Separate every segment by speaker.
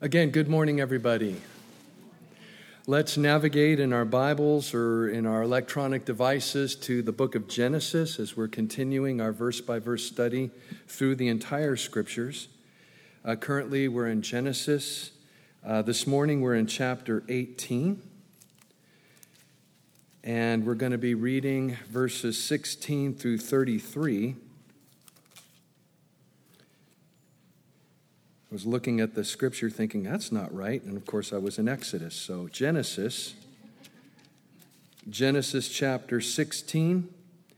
Speaker 1: Again, good morning, everybody. Let's navigate in our Bibles or in our electronic devices to the book of Genesis as we're continuing our verse-by-verse study through the entire Scriptures. Currently, we're in Genesis. This morning, we're in chapter 18. And we're going to be reading verses 16 through 33. I was looking at the scripture thinking, that's not right. And of course, I was in Exodus. So Genesis chapter 16.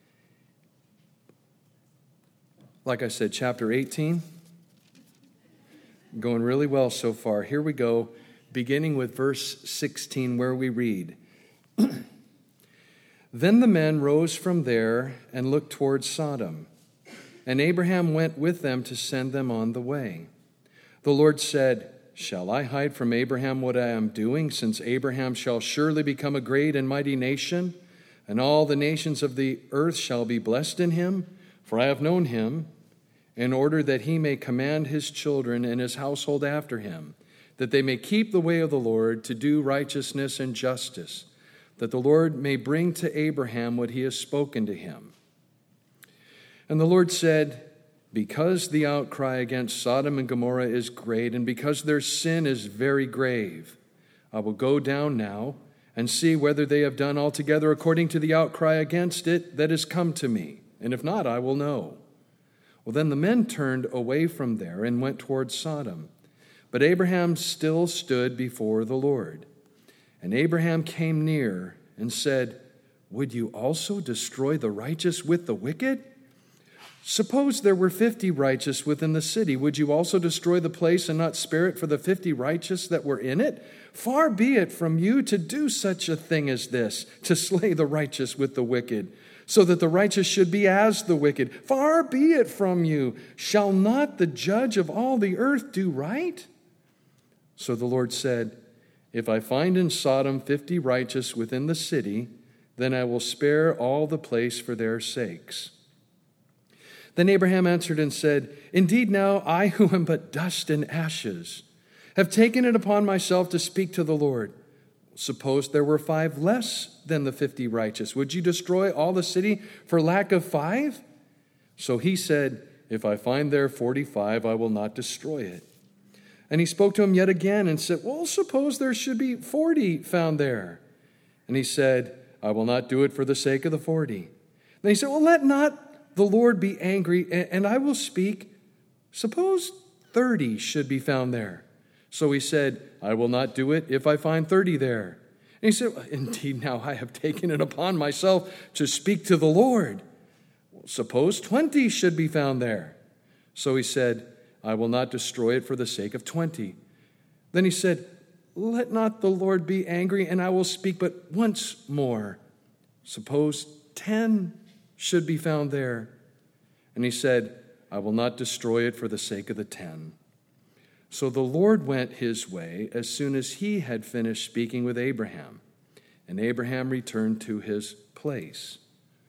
Speaker 1: Like I said, chapter 18. Going really well so far. Here we go, beginning with verse 16, where we read, Then the men rose from there and looked toward Sodom, and Abraham went with them to send them on the way. The Lord said, Shall I hide from Abraham what I am doing, since Abraham shall surely become a great and mighty nation, and all the nations of the earth shall be blessed in him? For I have known him, in order that he may command his children and his household after him, that they may keep the way of the Lord to do righteousness and justice, that the Lord may bring to Abraham what he has spoken to him. And the Lord said, Because the outcry against Sodom and Gomorrah is great, and because their sin is very grave, I will go down now and see whether they have done altogether according to the outcry against it that has come to me. And if not, I will know. Well, then the men turned away from there and went toward Sodom. But Abraham still stood before the Lord. And Abraham came near and said, Would you also destroy the righteous with the wicked? Suppose there were 50 righteous within the city. Would you also destroy the place and not spare it for the 50 righteous that were in it? Far be it from you to do such a thing as this, to slay the righteous with the wicked, so that the righteous should be as the wicked. Far be it from you. Shall not the judge of all the earth do right? So the Lord said, If I find in Sodom 50 righteous within the city, then I will spare all the place for their sakes. Then Abraham answered and said, Indeed now I who am but dust and ashes have taken it upon myself to speak to the Lord. Suppose there were 5 less than the 50 righteous. Would you destroy all the city for lack of 5? So he said, If I find there 45, I will not destroy it. And he spoke to him yet again and said, Well, suppose there should be 40 found there. And he said, I will not do it for the sake of the 40. Then he said, Well, let not the Lord be angry, and I will speak. Suppose 30 should be found there. So he said, I will not do it if I find 30 there. And he said, Indeed, now I have taken it upon myself to speak to the Lord. Suppose 20 should be found there. So he said, I will not destroy it for the sake of 20. Then he said, Let not the Lord be angry, and I will speak but once more. Suppose 10 should be found there. And he said, I will not destroy it for the sake of the 10. So the Lord went his way as soon as he had finished speaking with Abraham. And Abraham returned to his place.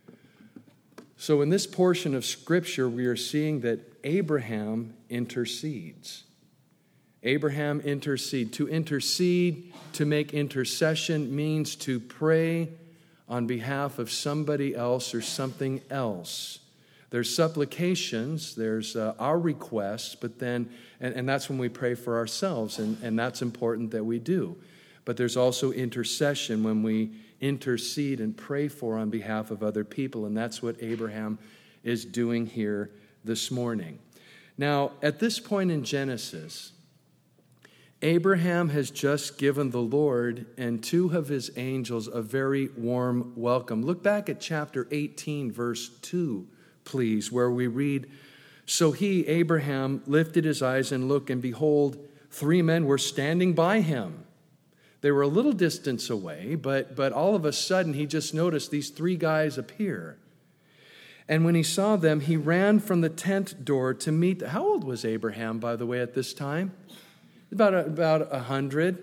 Speaker 1: So in this portion of Scripture, we are seeing that Abraham intercedes. Abraham intercedes. To intercede, to make intercession, means to pray on behalf of somebody else or something else. There's supplications, there's our requests, but then, and that's when we pray for ourselves, and that's important that we do. But there's also intercession when we intercede and pray for on behalf of other people, and that's what Abraham is doing here this morning. Now, at this point in Genesis, Abraham has just given the Lord and 2 of his angels a very warm welcome. Look back at chapter 18, verse 2, please, where we read, So he, Abraham, lifted his eyes and looked, and behold, 3 men were standing by him. They were a little distance away, but all of a sudden he just noticed these 3 guys appear. And when he saw them, he ran from the tent door to meet them. How old was Abraham, by the way, at this time? About 100,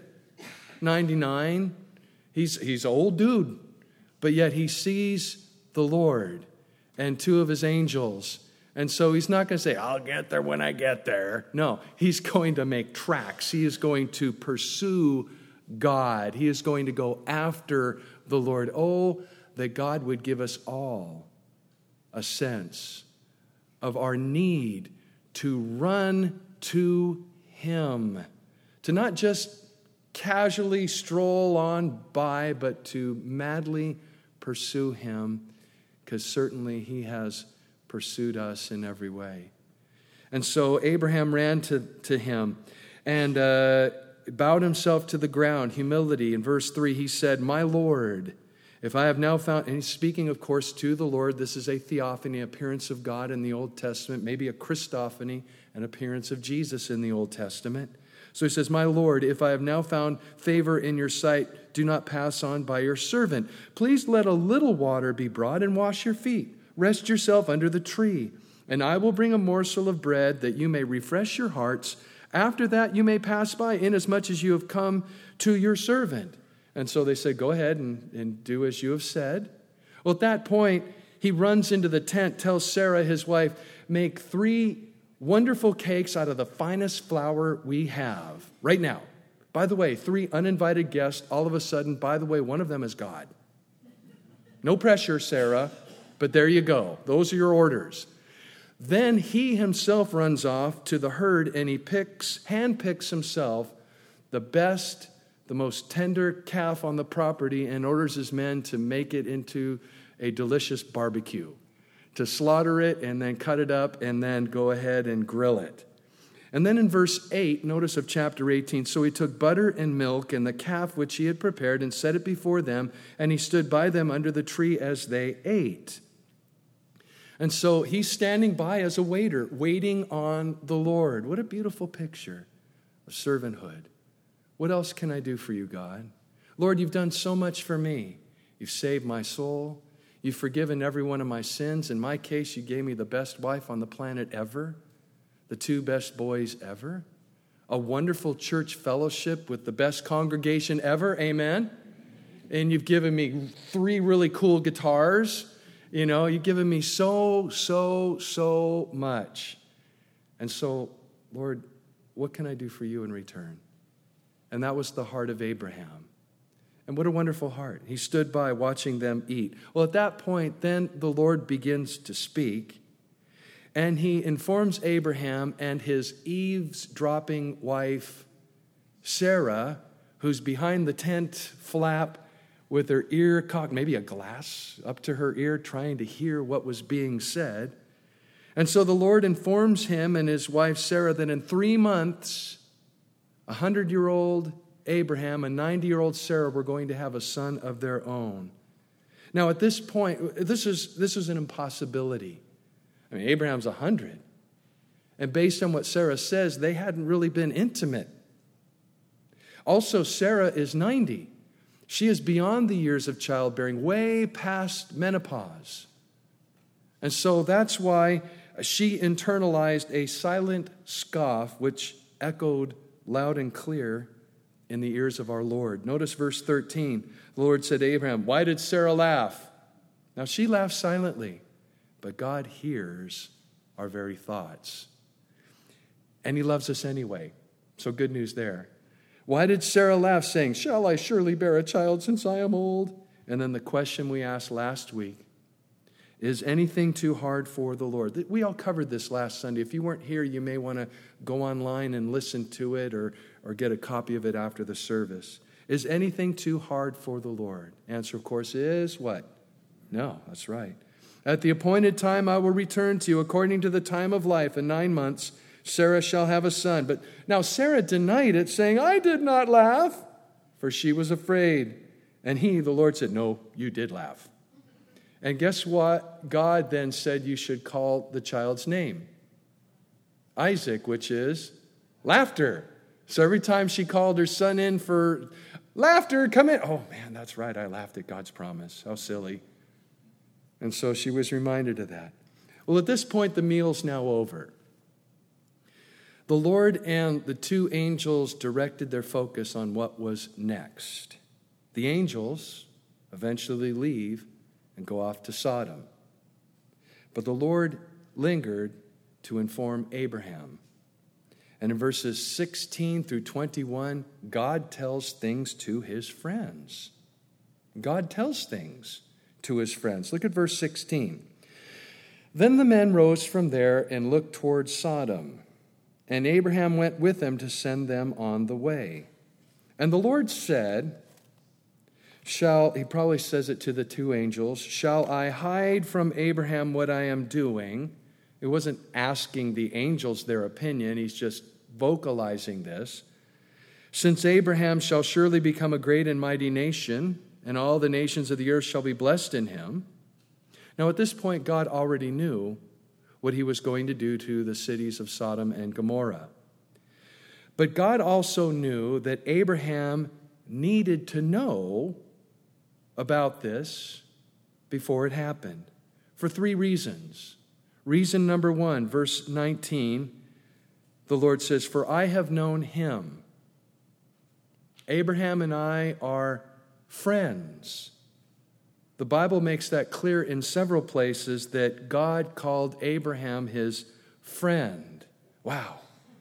Speaker 1: 99. He's an old dude, but yet he sees the Lord and 2 of his angels And so he's not going to say, I'll get there when I get there. No, he's going to make tracks. He is going to pursue God. He is going to go after the Lord. Oh, that God would give us all a sense of our need to run to him, to not just casually stroll on by, but to madly pursue him, because certainly he has pursued us in every way. And so Abraham ran to him and bowed himself to the ground, humility. In verse 3, he said, "My Lord, if I have now found," and he's speaking, of course, to the Lord. This is a theophany, appearance of God in the Old Testament, maybe a Christophany, an appearance of Jesus in the Old Testament. So he says, "My Lord, if I have now found favor in your sight, do not pass on by your servant. Please let a little water be brought and wash your feet. Rest yourself under the tree, and I will bring a morsel of bread that you may refresh your hearts. After that you may pass by, inasmuch as you have come to your servant." And so they said, "Go ahead and do as you have said." Well, at that point, he runs into the tent, tells Sarah, his wife, "Make 3 wonderful cakes out of the finest flour we have right now." By the way, 3 uninvited guests, all of a sudden, by the way, one of them is God. No pressure, Sarah, but there you go. Those are your orders. Then he himself runs off to the herd and he handpicks himself the best, the most tender calf on the property, and orders his men to make it into a delicious barbecue, to slaughter it and then cut it up and then go ahead and grill it. And then in verse 8, notice of chapter 18, "So he took butter and milk and the calf which he had prepared and set it before them, and he stood by them under the tree as they ate." And so he's standing by as a waiter, waiting on the Lord. What a beautiful picture of servanthood. What else can I do for you, God? Lord, you've done so much for me. You've saved my soul. You've forgiven every one of my sins. In my case, you gave me the best wife on the planet ever, the 2 best boys ever, a wonderful church fellowship with the best congregation ever, amen? And you've given me 3 really cool guitars. You know, you've given me so much. And so, Lord, what can I do for you in return? And that was the heart of Abraham. And what a wonderful heart. He stood by watching them eat. Well, at that point, then the Lord begins to speak. And he informs Abraham and his eavesdropping wife, Sarah, who's behind the tent flap with her ear cocked, maybe a glass up to her ear, trying to hear what was being said. And so the Lord informs him and his wife Sarah that in 3 months, 100-year-old Abraham and 90-year-old Sarah were going to have a son of their own. Now, at this point, this is an impossibility. I mean, Abraham's 100. And based on what Sarah says, they hadn't really been intimate. Also, Sarah is 90. She is beyond the years of childbearing, way past menopause. And so that's why she internalized a silent scoff, which echoed loud and clear in the ears of our Lord. Notice verse 13. The Lord said to Abraham, "Why did Sarah laugh?" Now she laughed silently, but God hears our very thoughts. And he loves us anyway. So good news there. "Why did Sarah laugh, saying, 'Shall I surely bear a child since I am old?'" And then the question we asked last week, is anything too hard for the Lord? We all covered this last Sunday. If you weren't here, you may want to go online and listen to it or get a copy of it after the service. Is anything too hard for the Lord? Answer, of course, is what? No, that's right. "At the appointed time I will return to you according to the time of life. In 9 months Sarah shall have a son." But now Sarah denied it, saying, "I did not laugh," for she was afraid. And he, the Lord, said, "No, you did laugh." And guess what? God then said you should call the child's name Isaac, which is laughter. So every time she called her son in for laughter, come in. Oh man, that's right. I laughed at God's promise. How silly. And so she was reminded of that. Well, at this point, the meal's now over. The Lord and the 2 angels directed their focus on what was next. The angels eventually leave and go off to Sodom. But the Lord lingered to inform Abraham. And in verses 16 through 21, God tells things to his friends. God tells things to his friends. Look at verse 16. Then the men rose from there and looked toward Sodom, and Abraham went with them to send them on the way. And the Lord said, he probably says it to the two angels, shall I hide from Abraham what I am doing? He wasn't asking the angels their opinion. He's just vocalizing this. Since Abraham shall surely become a great and mighty nation, and all the nations of the earth shall be blessed in him. Now at this point, God already knew what he was going to do to the cities of Sodom and Gomorrah. But God also knew that Abraham needed to know about this before it happened for three reasons. Reason number one, verse 19, the Lord says, for I have known him. Abraham and I are friends. The Bible makes that clear in several places that God called Abraham his friend. Wow.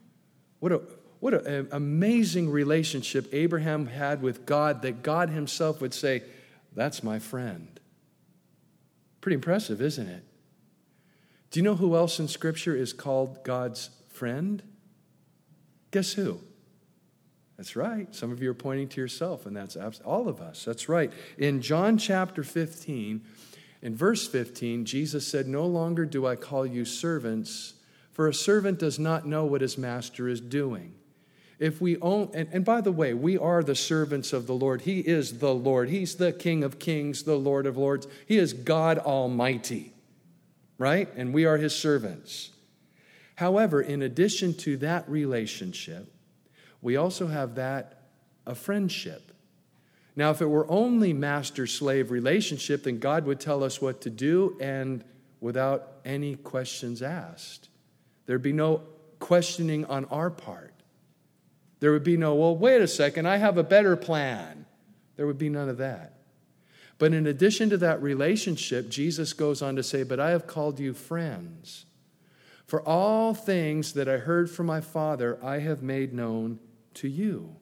Speaker 1: What an amazing relationship Abraham had with God, that God himself would say, that's my friend. Pretty impressive, isn't it? Do you know who else in Scripture is called God's friend? Guess who? That's right. Some of you are pointing to yourself, and that's all of us. That's right. In John chapter 15, in verse 15, Jesus said, no longer do I call you servants, for a servant does not know what his master is doing. If we own, and by the way, we are the servants of the Lord. He is the Lord. He's the King of kings, the Lord of lords. He is God Almighty, right? And we are his servants. However, in addition to that relationship, we also have that of friendship. Now, if it were only master-slave relationship, then God would tell us what to do and without any questions asked. There'd be no questioning on our part. There would be no, well, wait a second, I have a better plan. There would be none of that. But in addition to that relationship, Jesus goes on to say, but I have called you friends. For all things that I heard from my Father, I have made known to you.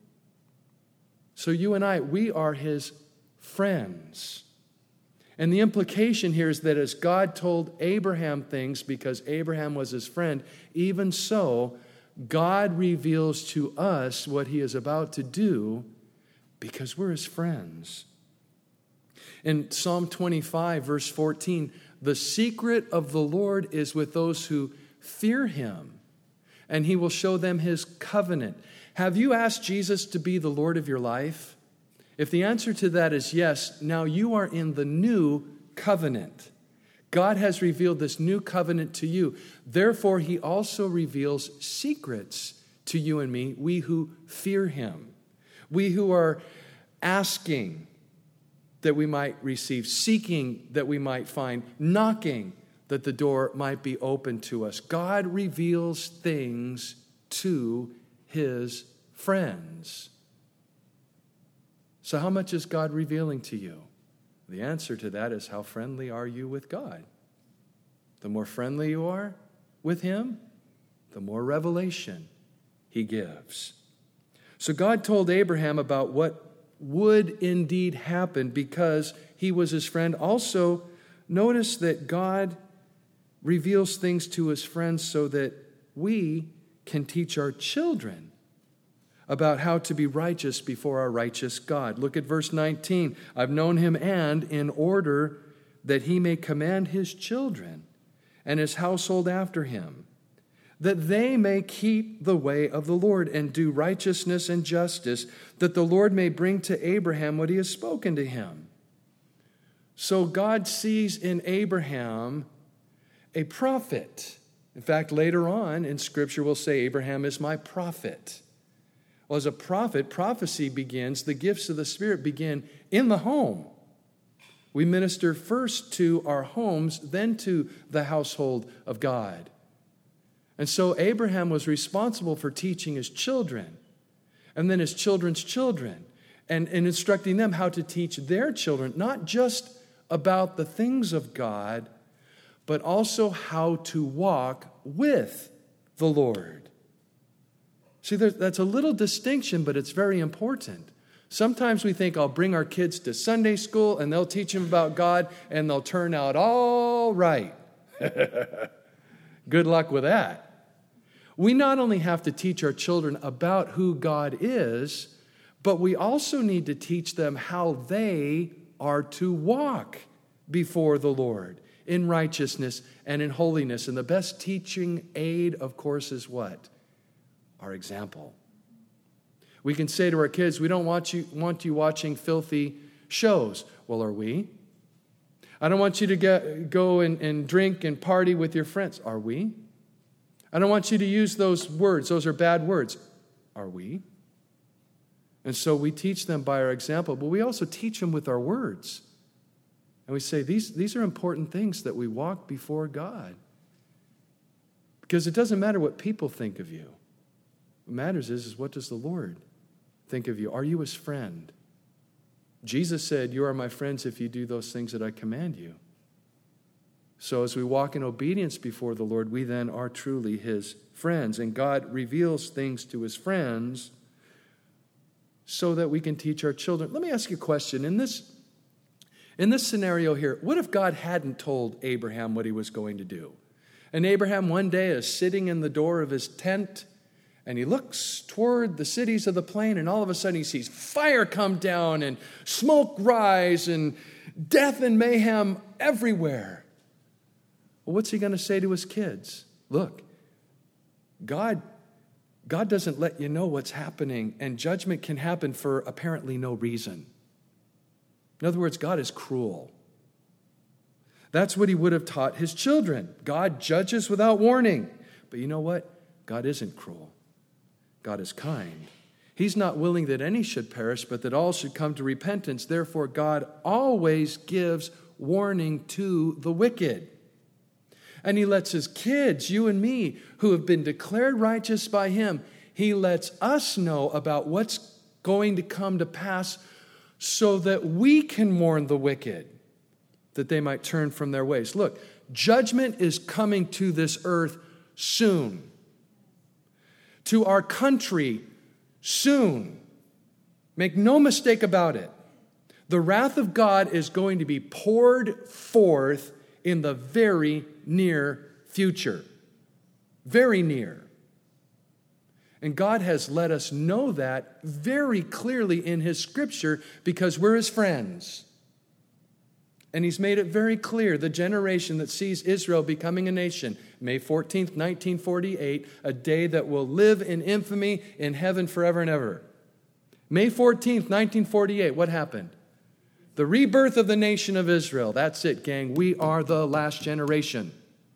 Speaker 1: So you and I, we are his friends. And the implication here is that as God told Abraham things because Abraham was his friend, even so, God reveals to us what he is about to do because we're his friends. In Psalm 25, verse 14, the secret of the Lord is with those who fear him, and he will show them his covenant. Have you asked Jesus to be the Lord of your life? If the answer to that is yes, now you are in the new covenant. God has revealed this new covenant to you. Therefore, he also reveals secrets to you and me, we who fear him. We who are asking that we might receive, seeking that we might find, knocking that the door might be open to us. God reveals things to his friends. So how much is God revealing to you? The answer to that is, how friendly are you with God? The more friendly you are with him, the more revelation he gives. So God told Abraham about what would indeed happen because he was his friend. Also, notice that God reveals things to his friends so that we can teach our children about how to be righteous before our righteous God. Look at verse 19. I've known him, and in order that he may command his children and his household after him, that they may keep the way of the Lord and do righteousness and justice, that the Lord may bring to Abraham what he has spoken to him. So God sees in Abraham a prophet. In fact, later on in Scripture we'll say Abraham is my prophet. Well, as a prophet, prophecy begins, the gifts of the Spirit begin in the home. We minister first to our homes, then to the household of God. And so Abraham was responsible for teaching his children, and then his children's children, and instructing them how to teach their children, not just about the things of God, but also how to walk with the Lord. See, that's a little distinction, but it's very important. Sometimes we think, I'll bring our kids to Sunday school and they'll teach them about God and they'll turn out all right. Good luck with that. We not only have to teach our children about who God is, but we also need to teach them how they are to walk before the Lord in righteousness and in holiness. And the best teaching aid, of course, is what? Our example. We can say to our kids, we don't want you watching filthy shows. Well, are we? I don't want you to go and drink and party with your friends. Are we? I don't want you to use those words. Those are bad words. Are we? And so we teach them by our example, but we also teach them with our words. And we say, these are important things that we walk before God. Because it doesn't matter what people think of you. What matters is what does the Lord think of you? Are you his friend? Jesus said, you are my friends if you do those things that I command you. So as we walk in obedience before the Lord, we then are truly his friends. And God reveals things to his friends so that we can teach our children. Let me ask you a question. In this scenario here, what if God hadn't told Abraham what he was going to do? And Abraham one day is sitting in the door of his tent, and he looks toward the cities of the plain, and all of a sudden he sees fire come down and smoke rise and death and mayhem everywhere. Well, what's he going to say to his kids? Look, God doesn't let you know what's happening, and judgment can happen for apparently no reason. In other words, God is cruel. That's what he would have taught his children. God judges without warning. But you know what? God isn't cruel. God is kind. He's not willing that any should perish, but that all should come to repentance. Therefore, God always gives warning to the wicked. And he lets his kids, you and me, who have been declared righteous by him, he lets us know about what's going to come to pass so that we can warn the wicked, that they might turn from their ways. Look, judgment is coming to this earth soon. To our country soon. Make no mistake about it. The wrath of God is going to be poured forth in the very near future. Very near. And God has let us know that very clearly in his scripture because we're his friends. And he's made it very clear, the generation that sees Israel becoming a nation, May 14th, 1948, a day that will live in infamy in heaven forever and ever. May 14th, 1948, what happened? The rebirth of the nation of Israel. That's it, gang. We are the last generation.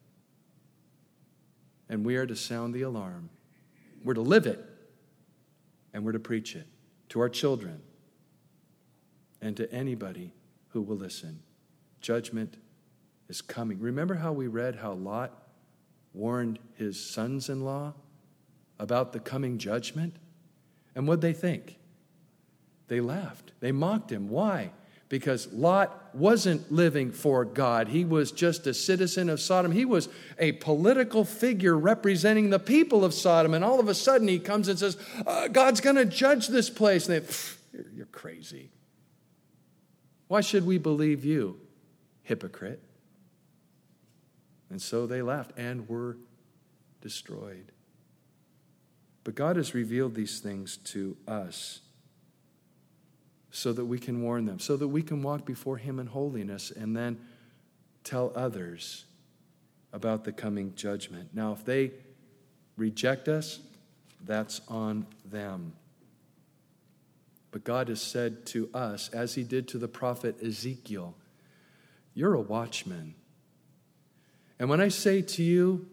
Speaker 1: And we are to sound the alarm. We're to live it. And we're to preach it to our children and to anybody who will listen. Judgment is coming. Remember how we read how Lot warned his sons-in-law about the coming judgment? And what'd they think? They laughed. They mocked him. Why? Because Lot wasn't living for God. He was just a citizen of Sodom. He was a political figure representing the people of Sodom. And all of a sudden he comes and says, God's going to judge this place. And you're crazy. Why should we believe you, hypocrite? And so they laughed and were destroyed. But God has revealed these things to us so that we can warn them, so that we can walk before him in holiness and then tell others about the coming judgment. Now, if they reject us, that's on them. But God has said to us, as he did to the prophet Ezekiel, you're a watchman. And when I say to you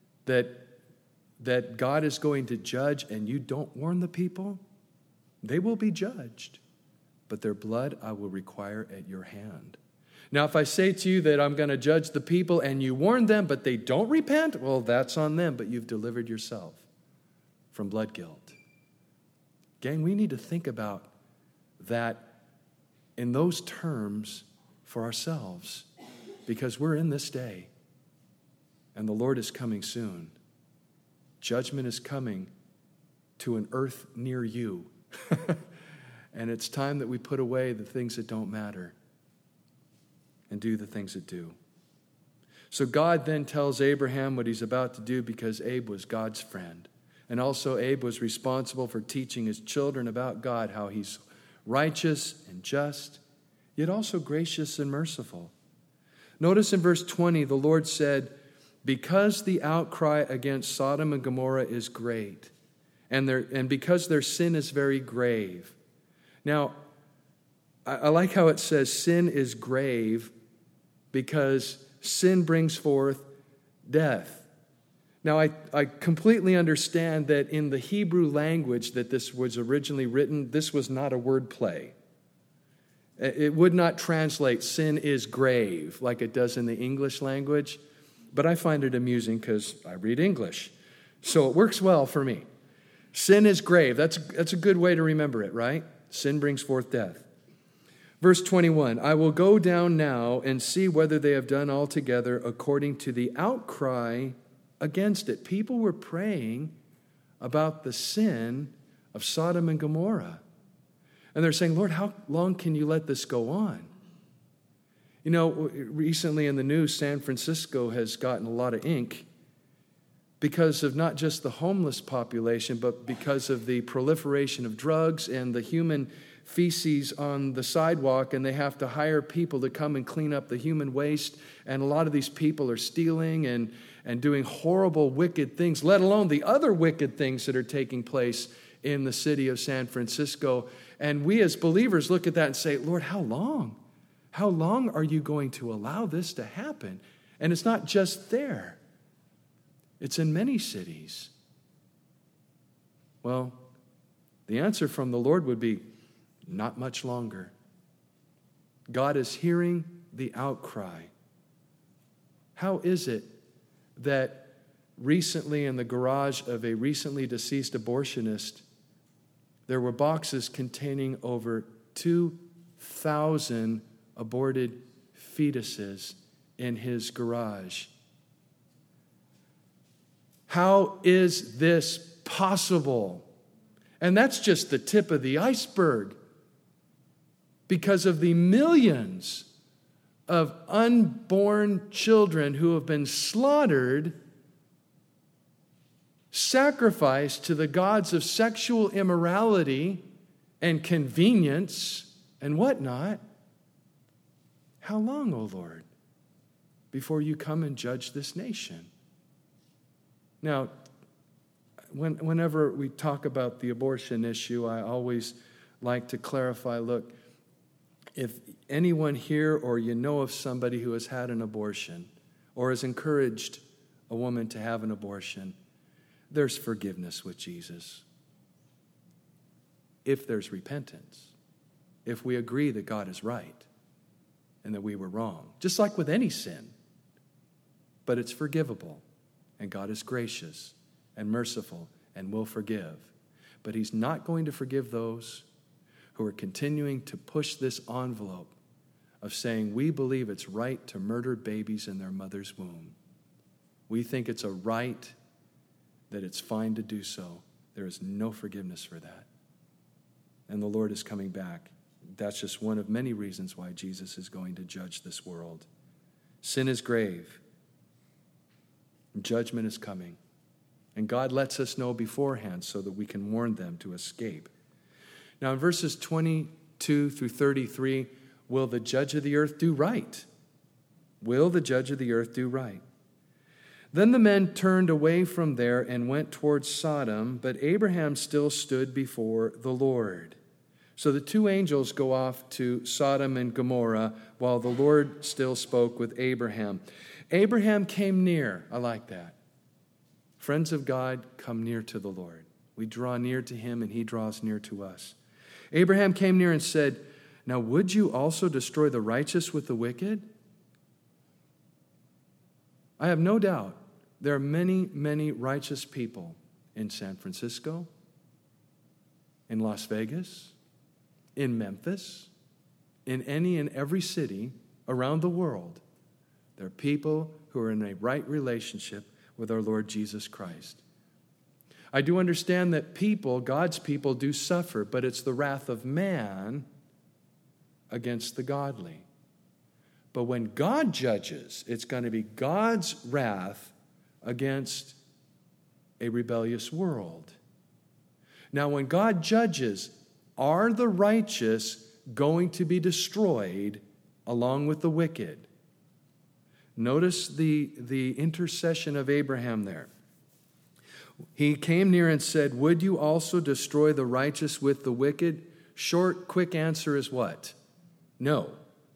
Speaker 1: that God is going to judge and you don't warn the people, they will be judged. But their blood I will require at your hand. Now, if I say to you that I'm going to judge the people and you warn them, but they don't repent, well, that's on them, but you've delivered yourself from blood guilt. Gang, we need to think about that in those terms for ourselves because we're in this day. And the Lord is coming soon. Judgment is coming to an earth near you. And it's time that we put away the things that don't matter and do the things that do. So God then tells Abraham what he's about to do because Abe was God's friend. And also Abe was responsible for teaching his children about God, how he's righteous and just, yet also gracious and merciful. Notice in verse 20, the Lord said, because the outcry against Sodom and Gomorrah is great, and because their sin is very grave. Now, I like how it says sin is grave because sin brings forth death. Now, I completely understand that in the Hebrew language that this was originally written, this was not a word play. It would not translate sin is grave like it does in the English language, but I find it amusing because I read English. So it works well for me. Sin is grave. That's a good way to remember it, right? Sin brings forth death. Verse 21, I will go down now and see whether they have done altogether according to the outcry against it. People were praying about the sin of Sodom and Gomorrah. And they're saying, Lord, how long can you let this go on? You know, recently in the news, San Francisco has gotten a lot of ink because of not just the homeless population, but because of the proliferation of drugs and the human feces on the sidewalk, and they have to hire people to come and clean up the human waste. And a lot of these people are stealing and doing horrible, wicked things, let alone the other wicked things that are taking place in the city of San Francisco. And we as believers look at that and say, Lord, how long? How long are you going to allow this to happen? And it's not just there. It's in many cities. Well, the answer from the Lord would be, not much longer. God is hearing the outcry. How is it that recently in the garage of a recently deceased abortionist, there were boxes containing over 2,000 aborted fetuses in his garage? How is this possible? And that's just the tip of the iceberg, because of the millions of unborn children who have been slaughtered, sacrificed to the gods of sexual immorality and convenience and whatnot. How long, O Lord, before you come and judge this nation? Now, whenever we talk about the abortion issue, I always like to clarify, look, if anyone here or you know of somebody who has had an abortion or has encouraged a woman to have an abortion, there's forgiveness with Jesus. If there's repentance, if we agree that God is right and that we were wrong, just like with any sin, but it's forgivable, and God is gracious and merciful and will forgive. But he's not going to forgive those who are continuing to push this envelope of saying, we believe it's right to murder babies in their mother's womb. We think it's a right, that it's fine to do so. There is no forgiveness for that. And the Lord is coming back. That's just one of many reasons why Jesus is going to judge this world. Sin is grave. Judgment is coming. And God lets us know beforehand so that we can warn them to escape. Now in verses 22 through 33, will the judge of the earth do right? Will the judge of the earth do right? Then the men turned away from there and went towards Sodom, but Abraham still stood before the Lord. So the two angels go off to Sodom and Gomorrah while the Lord still spoke with Abraham. Abraham came near. I like that. Friends of God, come near to the Lord. We draw near to him and he draws near to us. Abraham came near and said, now would you also destroy the righteous with the wicked? I have no doubt there are many, many righteous people in San Francisco, in Las Vegas, in Memphis, in any and every city around the world They're people who are in a right relationship with our Lord Jesus Christ. I do understand that people, God's people, do suffer, but it's the wrath of man against the godly. But when God judges, it's going to be God's wrath against a rebellious world. Now, when God judges, are the righteous going to be destroyed along with the wicked? Notice the intercession of Abraham there. He came near and said, "Would you also destroy the righteous with the wicked?" Short, quick answer is what? No.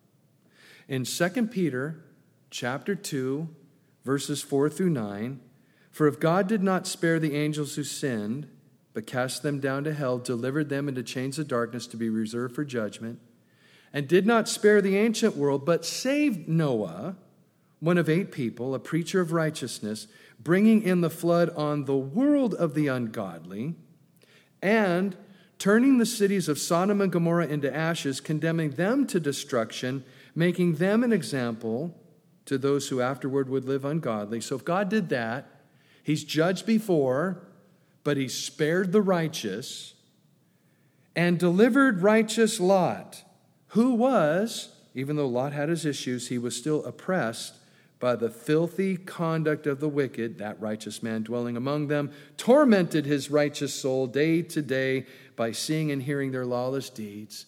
Speaker 1: In 2 Peter chapter 2, verses 4 through 9, "For if God did not spare the angels who sinned, but cast them down to hell, delivered them into chains of darkness to be reserved for judgment, and did not spare the ancient world, but saved Noah, one of 8 people, a preacher of righteousness, bringing in the flood on the world of the ungodly, and turning the cities of Sodom and Gomorrah into ashes, condemning them to destruction, making them an example to those who afterward would live ungodly." So if God did that, he's judged before, but he spared the righteous, and delivered righteous Lot, who was, even though Lot had his issues, he was still oppressed by the filthy conduct of the wicked. That righteous man dwelling among them tormented his righteous soul day to day by seeing and hearing their lawless deeds.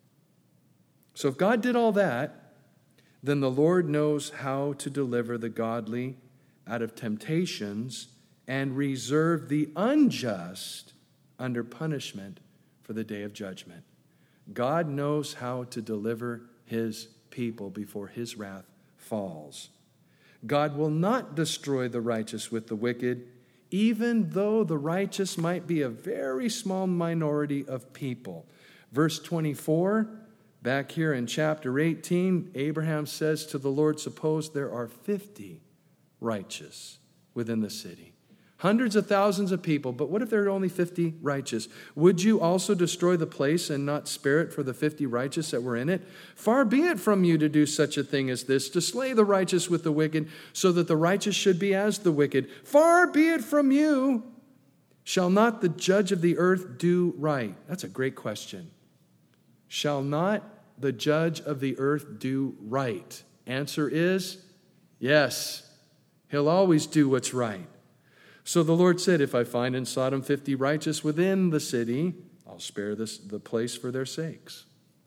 Speaker 1: So if God did all that, then the Lord knows how to deliver the godly out of temptations and reserve the unjust under punishment for the day of judgment. God knows how to deliver his people before his wrath falls. God will not destroy the righteous with the wicked, even though the righteous might be a very small minority of people. Verse 24, back here in chapter 18, Abraham says to the Lord, "Suppose there are 50 righteous within the city. Hundreds of thousands of people, but what if there are only 50 righteous? Would you also destroy the place and not spare it for the 50 righteous that were in it? Far be it from you to do such a thing as this, to slay the righteous with the wicked, so that the righteous should be as the wicked. Far be it from you. Shall not the judge of the earth do right?" That's a great question. Shall not the judge of the earth do right? Answer is yes. He'll always do what's right. So the Lord said, "If I find in Sodom 50 righteous within the city, I'll spare the place for their sakes."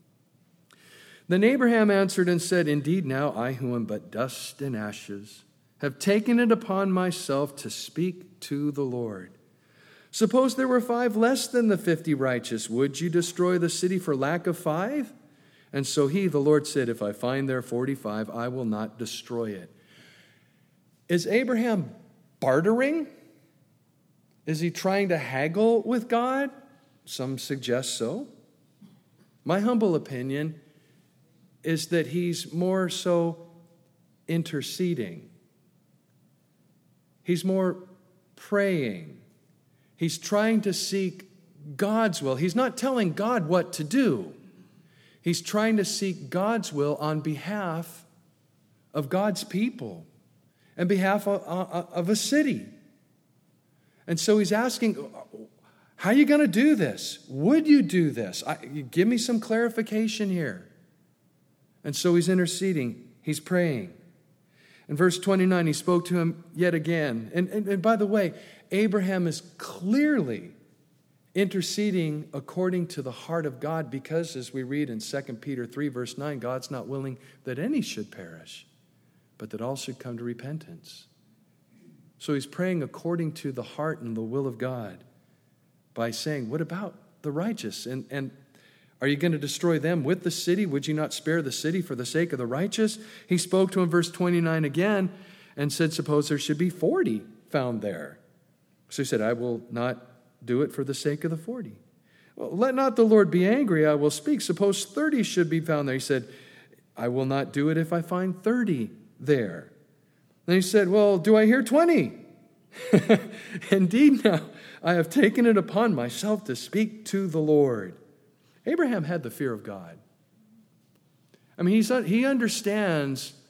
Speaker 1: Then Abraham answered and said, "Indeed, now I who am but dust and ashes have taken it upon myself to speak to the Lord. Suppose there were 5 less than the 50 righteous. Would you destroy the city for lack of 5? And so the Lord said, "If I find there 45, I will not destroy it." Is Abraham bartering? Is he trying to haggle with God? Some suggest so. My humble opinion is that he's more so interceding. He's more praying. He's trying to seek God's will. He's not telling God what to do. He's trying to seek God's will on behalf of God's people, on behalf of a city. And so he's asking, how are you going to do this? Would you do this? Give me some clarification here. And so he's interceding. He's praying. In verse 29, he spoke to him yet again. And by the way, Abraham is clearly interceding according to the heart of God, because as we read in 2 Peter 3, verse 9, God's not willing that any should perish, but that all should come to repentance. So he's praying according to the heart and the will of God by saying, what about the righteous? And are you going to destroy them with the city? Would you not spare the city for the sake of the righteous? He spoke to him, verse 29 again, and said, suppose there should be 40 found there. So he said, I will not do it for the sake of the 40. Well, let not the Lord be angry, I will speak. Suppose 30 should be found there. He said, I will not do it if I find 30 there. Then he said, well, do I hear 20? Indeed, now I have taken it upon myself to speak to the Lord. Abraham had the fear of God. I mean, he understands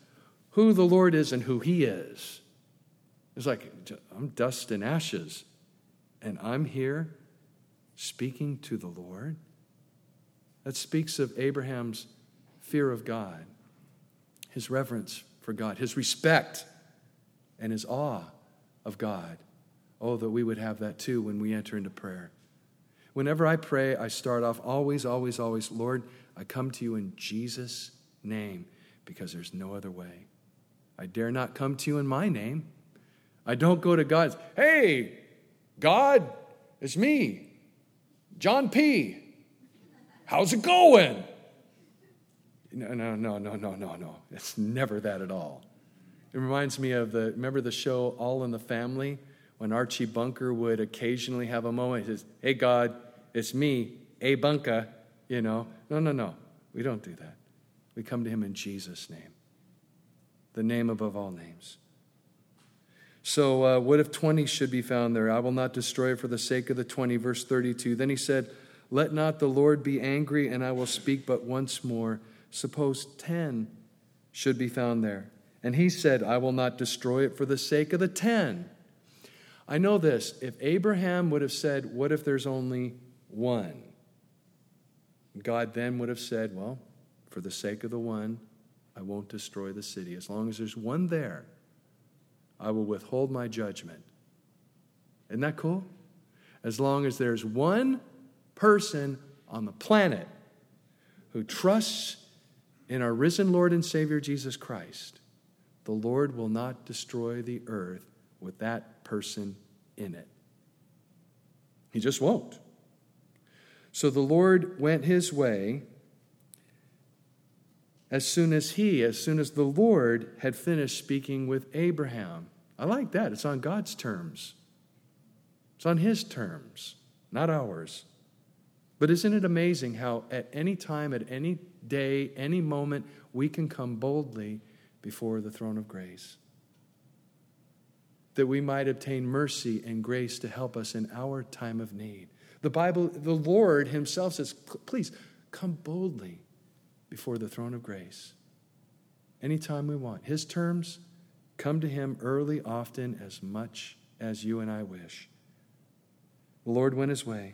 Speaker 1: who the Lord is and who he is. It's like, I'm dust and ashes, and I'm here speaking to the Lord. That speaks of Abraham's fear of God, his reverence for God, his respect and his awe of God. Oh, that we would have that too when we enter into prayer. Whenever I pray, I start off always, Lord, I come to you in Jesus' name because there's no other way. I dare not come to you in my name. I don't go to God, hey, God, it's me, John P. How's it going? No. It's never that at all. It reminds me of remember the show All in the Family? When Archie Bunker would occasionally have a moment, he says, hey, God, it's me, A Bunker, No. We don't do that. We come to him in Jesus' name, the name above all names. So what if 20 should be found there? I will not destroy it for the sake of the 20, verse 32. Then he said, let not the Lord be angry, and I will speak but once more. Suppose 10 should be found there. And he said, I will not destroy it for the sake of the 10. I know this. If Abraham would have said, what if there's only one? God then would have said, well, for the sake of the one, I won't destroy the city. As long as there's one there, I will withhold my judgment. Isn't that cool? As long as there's one person on the planet who trusts in our risen Lord and Savior Jesus Christ, the Lord will not destroy the earth with that person in it. He just won't. So the Lord went his way as soon as the Lord had finished speaking with Abraham. I like that. It's on God's terms. It's on his terms, not ours. But isn't it amazing how at any time, at any day, any moment, we can come boldly before the throne of grace, that we might obtain mercy and grace to help us in our time of need. The Bible, the Lord himself says, please come boldly before the throne of grace. Anytime we want. His terms, come to him early, often, as much as you and I wish. The Lord went his way.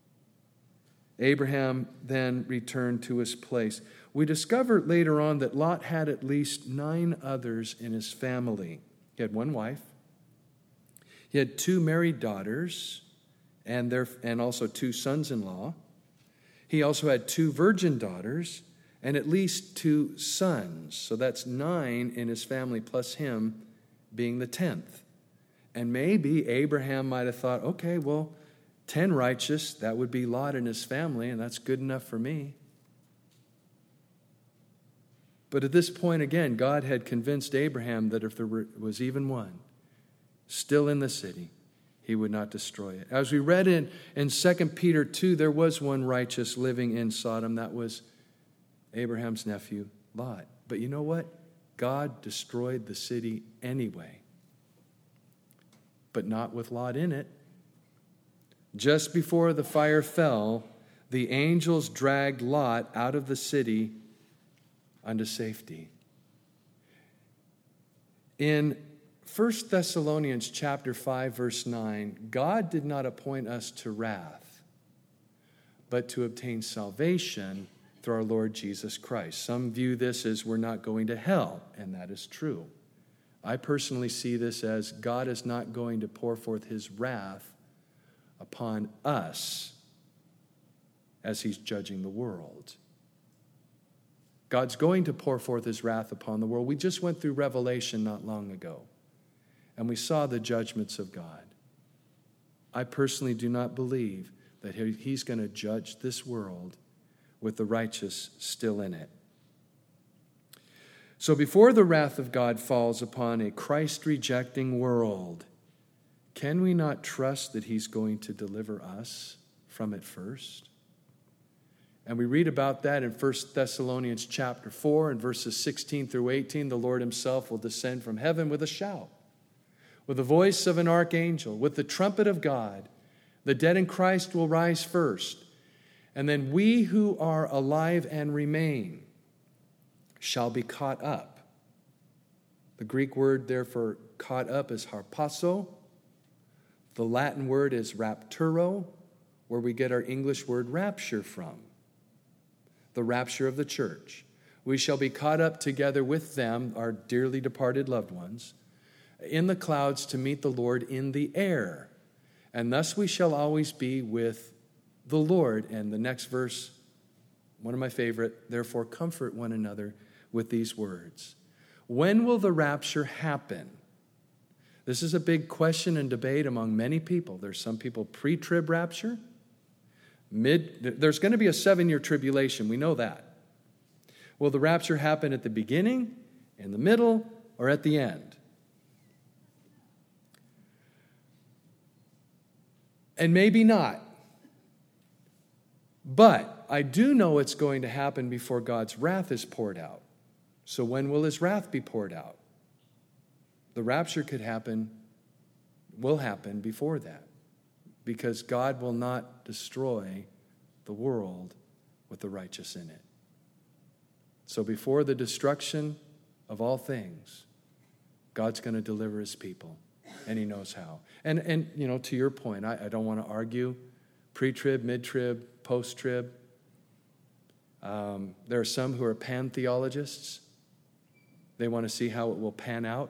Speaker 1: Abraham then returned to his place. We discover later on that Lot had at least 9 others in his family. He had one wife. He had 2 married daughters and also 2 sons-in-law. He also had 2 virgin daughters and at least 2 sons. So that's 9 in his family, plus him being the 10th. And maybe Abraham might have thought, okay, well, 10 righteous, that would be Lot and his family, and that's good enough for me. But at this point, again, God had convinced Abraham that if there was even one still in the city, he would not destroy it. As we read in 2 Peter 2, there was one righteous living in Sodom. That was Abraham's nephew, Lot. But you know what? God destroyed the city anyway, but not with Lot in it. Just before the fire fell, the angels dragged Lot out of the city unto safety. In 1 Thessalonians chapter 5, verse 9, God did not appoint us to wrath, but to obtain salvation through our Lord Jesus Christ. Some view this as we're not going to hell, and that is true. I personally see this as God is not going to pour forth his wrath upon us as he's judging the world. God's going to pour forth his wrath upon the world. We just went through Revelation not long ago, and we saw the judgments of God. I personally do not believe that he's going to judge this world with the righteous still in it. So before the wrath of God falls upon a Christ-rejecting world, can we not trust that he's going to deliver us from it first? And we read about that in 1 Thessalonians chapter 4 and verses 16 through 18. The Lord himself will descend from heaven with a shout, with the voice of an archangel, with the trumpet of God. The dead in Christ will rise first, and then we who are alive and remain shall be caught up The Greek word there for caught up is harpazo. The Latin word is rapturo, where we get our English word rapture from. The rapture of the church. We shall be caught up together with them, our dearly departed loved ones, in the clouds to meet the Lord in the air. And thus we shall always be with the Lord. And the next verse, one of my favorite, therefore comfort one another with these words. When will the rapture happen? This is a big question and debate among many people. There's some people pre-trib rapture. There's going to be a 7-year tribulation. We know that. Will the rapture happen at the beginning, in the middle, or at the end? And maybe not. But I do know it's going to happen before God's wrath is poured out. So when will his wrath be poured out? The rapture will happen before that, because God will not destroy the world with the righteous in it. So before the destruction of all things, God's going to deliver his people, and he knows how. And you know, to your point, I don't want to argue pre-trib, mid-trib, post-trib. There are some who are pantheologists. They want to see how it will pan out.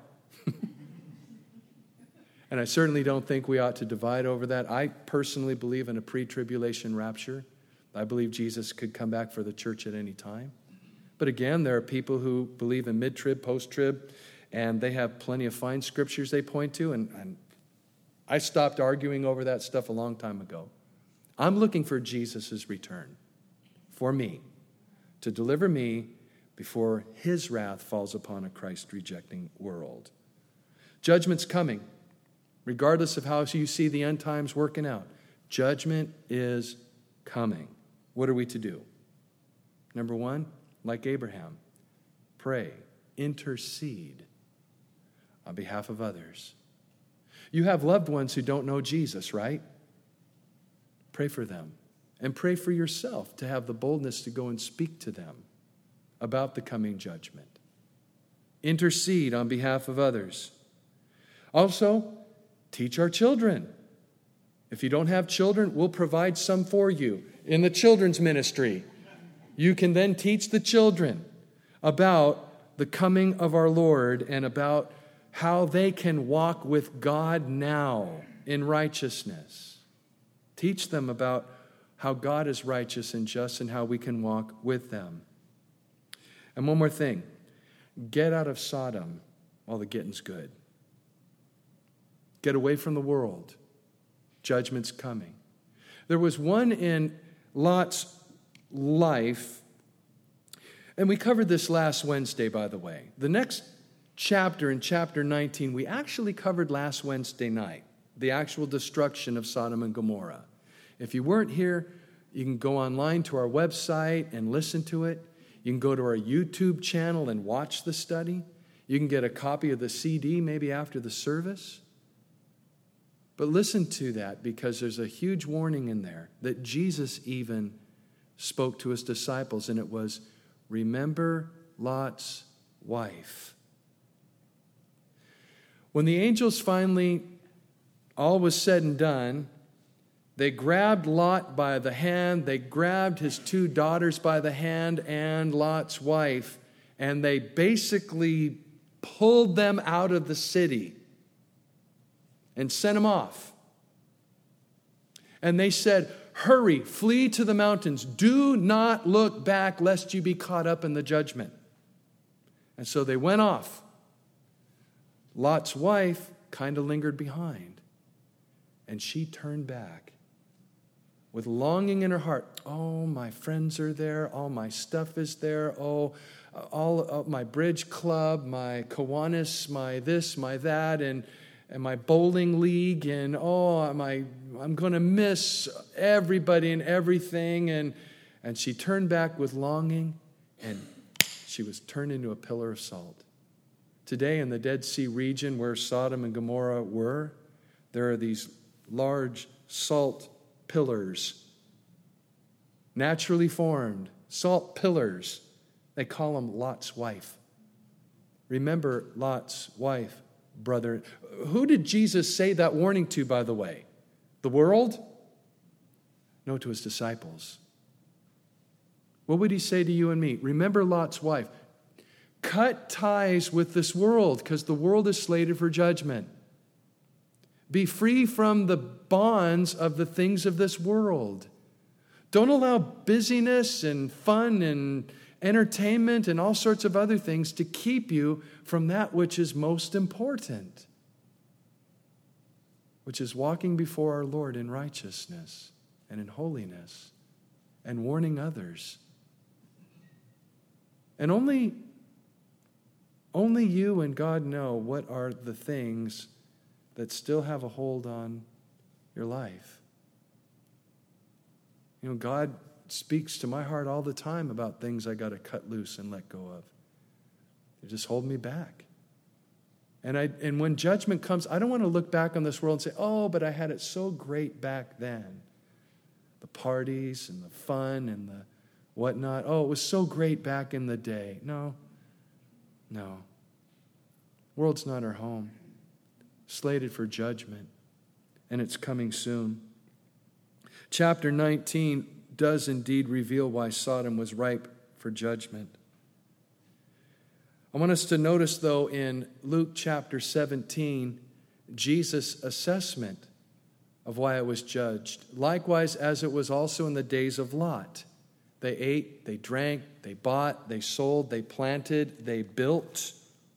Speaker 1: And I certainly don't think we ought to divide over that. I personally believe in a pre-tribulation rapture. I believe Jesus could come back for the church at any time. But again, there are people who believe in mid-trib, post-trib, and they have plenty of fine scriptures they point to, and I stopped arguing over that stuff a long time ago. I'm looking for Jesus' return for me, to deliver me before his wrath falls upon a Christ-rejecting world. Judgment's coming, regardless of how you see the end times working out. Judgment is coming. What are we to do? Number one, like Abraham, pray, intercede on behalf of others. You have loved ones who don't know Jesus, right? Pray for them. And pray for yourself to have the boldness to go and speak to them about the coming judgment. Intercede on behalf of others. Also, teach our children. If you don't have children, we'll provide some for you in the children's ministry. You can then teach the children about the coming of our Lord and about how they can walk with God now in righteousness. Teach them about how God is righteous and just and how we can walk with them. And one more thing. Get out of Sodom while the getting's good. Get away from the world. Judgment's coming. There was one in Lot's life, and we covered this last Wednesday, by the way. The next chapter, in chapter 19, we actually covered last Wednesday night, the actual destruction of Sodom and Gomorrah. If you weren't here, you can go online to our website and listen to it. You can go to our YouTube channel and watch the study. You can get a copy of the CD maybe after the service. But listen to that, because there's a huge warning in there that Jesus even spoke to his disciples, and it was, remember Lot's wife. When the angels finally, all was said and done, they grabbed Lot by the hand, they grabbed his 2 daughters by the hand and Lot's wife, and they basically pulled them out of the city and sent them off. And they said, hurry, flee to the mountains. Do not look back lest you be caught up in the judgment. And so they went off. Lot's wife kind of lingered behind. And she turned back with longing in her heart. Oh, my friends are there. All my stuff is there. Oh, all of my bridge club, my Kiwanis, my this, my that, and my bowling league, and I'm going to miss everybody and everything. And she turned back with longing, and she was turned into a pillar of salt. Today in the Dead Sea region where Sodom and Gomorrah were, there are these large salt pillars, naturally formed salt pillars. They call them Lot's wife. Remember Lot's wife, brother. Who did Jesus say that warning to, by the way? The world? No, to his disciples. What would he say to you and me? Remember Lot's wife. Cut ties with this world because the world is slated for judgment. Be free from the bonds of the things of this world. Don't allow busyness and fun and entertainment and all sorts of other things to keep you from that which is most important, which is walking before our Lord in righteousness and in holiness and warning others. And only you and God know what are the things that still have a hold on your life. You know, God speaks to my heart all the time about things I got to cut loose and let go of. They just hold me back. And when judgment comes, I don't want to look back on this world and say, oh, but I had it so great back then. The parties and the fun and the whatnot. Oh, it was so great back in the day. No. World's not our home. Slated for judgment. And it's coming soon. Chapter 19 does indeed reveal why Sodom was ripe for judgment. I want us to notice, though, in Luke chapter 17, Jesus' assessment of why it was judged. Likewise, as it was also in the days of Lot. They ate, they drank, they bought, they sold, they planted, they built.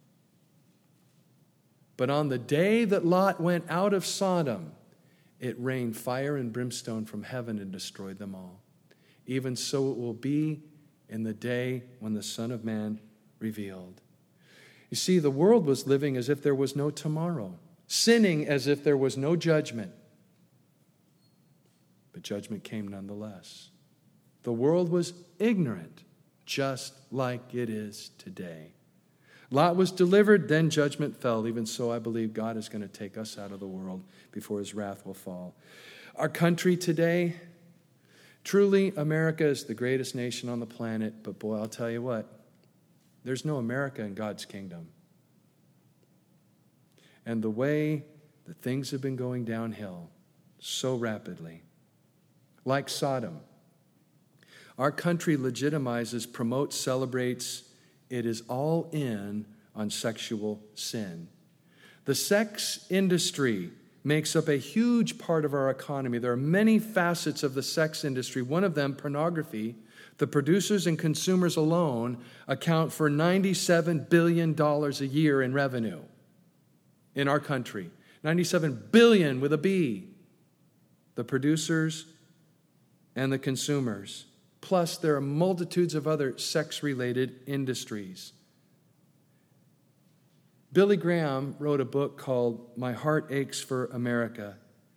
Speaker 1: But on the day that Lot went out of Sodom, it rained fire and brimstone from heaven and destroyed them all. Even so it will be in the day when the Son of Man revealed. You see, the world was living as if there was no tomorrow, sinning as if there was no judgment. But judgment came nonetheless. The world was ignorant, just like it is today. Lot was delivered, then judgment fell. Even so, I believe God is going to take us out of the world before his wrath will fall. Our country today, truly, America is the greatest nation on the planet, but boy, I'll tell you what, there's no America in God's kingdom. And the way that things have been going downhill so rapidly, like Sodom, our country legitimizes, promotes, celebrates, it is all in on sexual sin. The sex industry makes up a huge part of our economy. There are many facets of the sex industry. One of them, pornography. The producers and consumers alone account for $97 billion a year in revenue in our country. 97 billion with a B. The producers and the consumers. Plus, there are multitudes of other sex-related industries. Billy Graham wrote a book called My Heart Aches for America.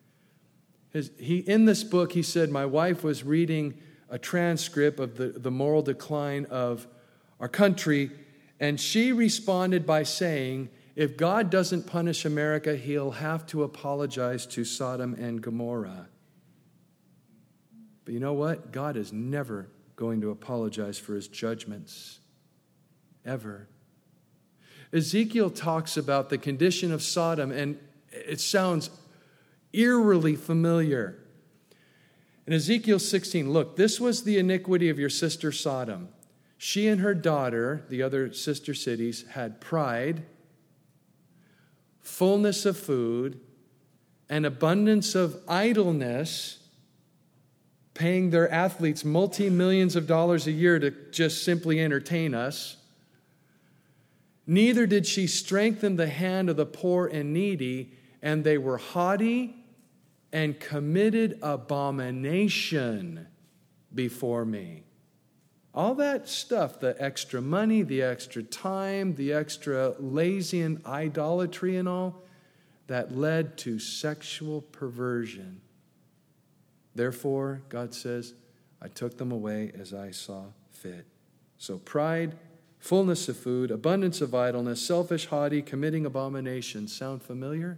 Speaker 1: In this book, he said, my wife was reading a transcript of the moral decline of our country, and she responded by saying, if God doesn't punish America, he'll have to apologize to Sodom and Gomorrah. But you know what? God is never going to apologize for his judgments. Ever. Ezekiel talks about the condition of Sodom, and it sounds eerily familiar. In Ezekiel 16, look, this was the iniquity of your sister Sodom. She and her daughter, the other sister cities, had pride, fullness of food, an abundance of idleness, paying their athletes multi-millions of dollars a year to just simply entertain us. Neither did she strengthen the hand of the poor and needy, and they were haughty and committed abomination before me. All that stuff, the extra money, the extra time, the extra lazy and idolatry and all, that led to sexual perversion. Therefore, God says, I took them away as I saw fit. So pride, fullness of food, abundance of idleness, selfish, haughty, committing abomination. Sound familiar?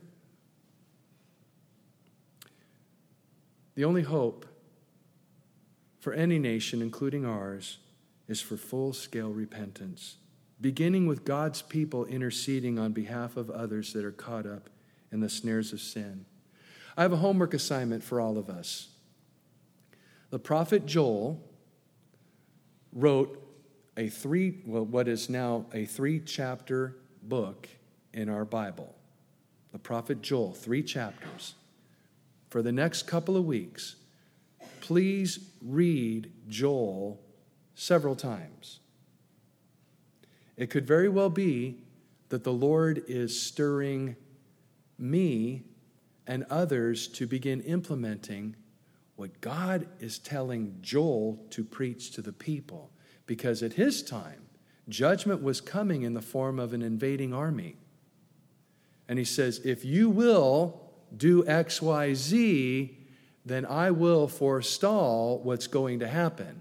Speaker 1: The only hope for any nation, including ours, is for full-scale repentance beginning with God's people interceding on behalf of others that are caught up in the snares of sin. I have a homework assignment for all of us. The prophet Joel wrote what is now a 3-chapter book in our Bible. The prophet Joel, 3 chapters. For the next couple of weeks, please read Joel several times. It could very well be that the Lord is stirring me and others to begin implementing what God is telling Joel to preach to the people. Because at his time, judgment was coming in the form of an invading army. And he says, if you will do X, Y, Z, then I will forestall what's going to happen.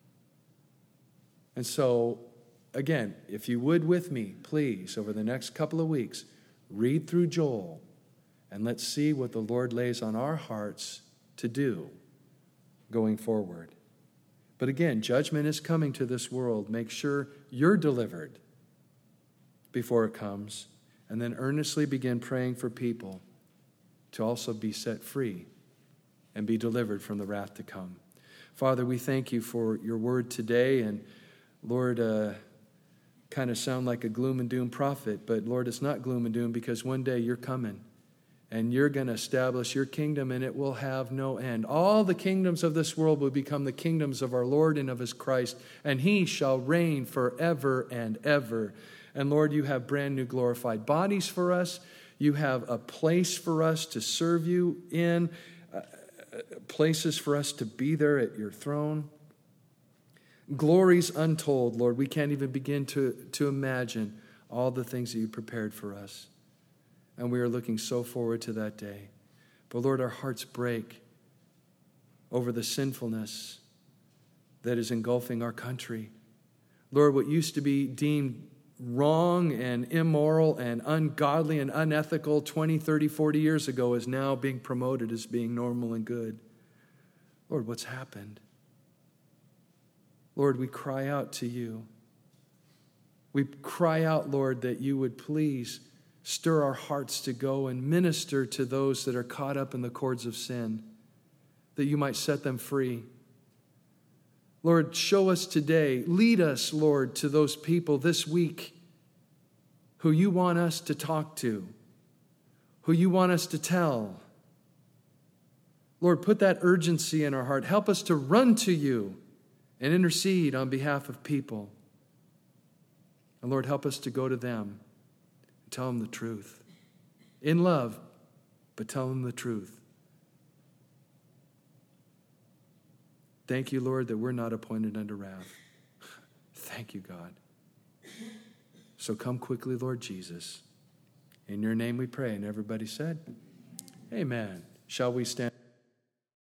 Speaker 1: And so, again, if you would with me, please, over the next couple of weeks, read through Joel, and let's see what the Lord lays on our hearts to do going forward. But again, judgment is coming to this world. Make sure you're delivered before it comes, and then earnestly begin praying for people to also be set free and be delivered from the wrath to come. Father, we thank you for your word today, and Lord, kind of sound like a gloom and doom prophet, but Lord, it's not gloom and doom, because one day you're coming and you're going to establish your kingdom, and it will have no end. All the kingdoms of this world will become the kingdoms of our Lord and of his Christ, and he shall reign forever and ever. And Lord, you have brand new glorified bodies for us. You have a place for us to serve you in, places for us to be there at your throne. Glories untold, Lord. We can't even begin to imagine all the things that you prepared for us. And we are looking so forward to that day. But Lord, our hearts break over the sinfulness that is engulfing our country. Lord, what used to be deemed wrong and immoral and ungodly and unethical 20, 30, 40 years ago is now being promoted as being normal and good. Lord, what's happened? Lord, we cry out to you. We cry out, Lord, that you would please stir our hearts to go and minister to those that are caught up in the cords of sin, that you might set them free. Lord, show us today, lead us, Lord, to those people this week who you want us to talk to, who you want us to tell. Lord, put that urgency in our heart. Help us to run to you and intercede on behalf of people. And Lord, help us to go to them and tell them the truth. In love, but tell them the truth. Thank you, Lord, that we're not appointed unto wrath. Thank you, God. So come quickly, Lord Jesus. In your name we pray. And everybody said, amen. Shall we stand?